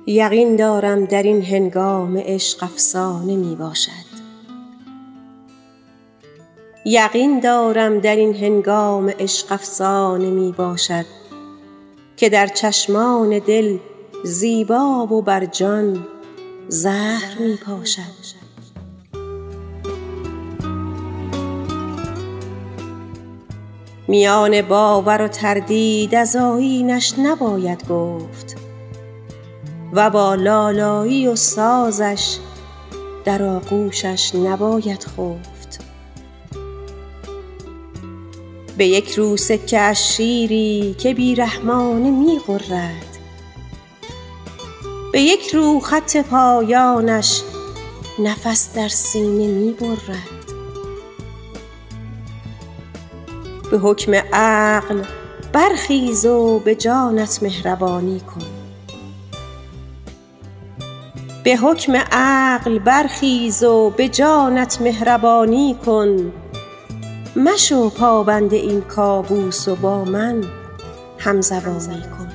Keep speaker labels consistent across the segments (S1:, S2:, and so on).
S1: یقین دارم در این هنگام عشق افسانه می باشد. یقین دارم در این هنگام عشق افسانه می باشد که در چشمان دل زیبا و بر جان زهر می پاشد. میان باور و تردید از آیینش نباید گفت و با لالایی و سازش در آغوشش نباید خفت. به یک رو سکه از شیری که بیرحمانه می غرد، به یک رو خط پایانش نفس در سینه می برد. به حکم عقل برخیز و به جانت مهربانی کن. به حکم عقل برخیز و به جانت مهربانی کن. مشو پابند این کابوس و با من همزبانی کن.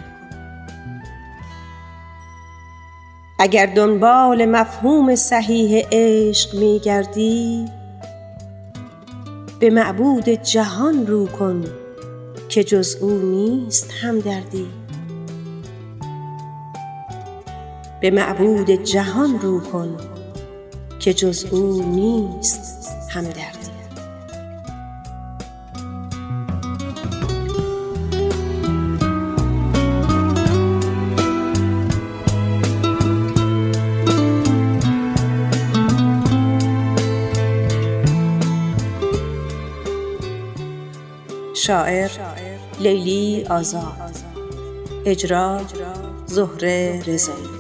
S1: اگر دنبال مفهوم صحیح عشق می گردی، به معبود جهان رو کن که جز او نیست همدردی. به معبود جهان رو کن که جز او نیست همدردی. شاعر لیلی آزاد، اجرا زهره رضایی.